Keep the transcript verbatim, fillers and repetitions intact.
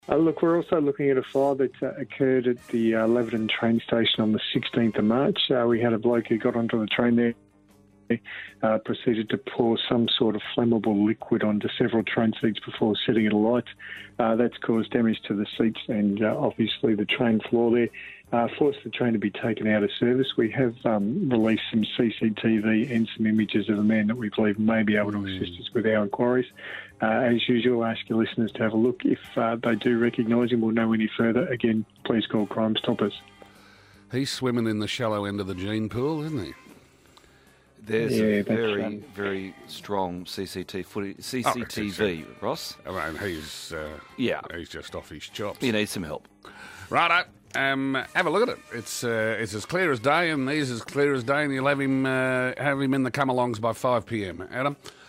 Uh, look, we're also looking at a fire that uh, occurred at the uh, Leverton train station on the sixteenth of March. Uh, we had a bloke who got onto the train there, uh, proceeded to pour some sort of flammable liquid onto several train seats before setting it alight. Uh, that's caused damage to the seats and uh, obviously the train floor there. Uh, forced the train to be taken out of service. We have um, released some C C T V and some images of a man that we believe may be able to assist us with our inquiries. Uh, as usual, ask your listeners to have a look. If uh, they do recognise him or know any further, again, please call Crime Stoppers. He's swimming in the shallow end of the gene pool, isn't he? There's Yeah, a that's, very, um, very strong C C T V footage, C C T V, Ross. I mean, he's, uh, Yeah. he's just off his chops. He needs some help. Righto. Um, have a look at it. It's uh, it's as clear as day, and he's as clear as day, and you'll have him uh, have him in the come-alongs by five p m. Adam?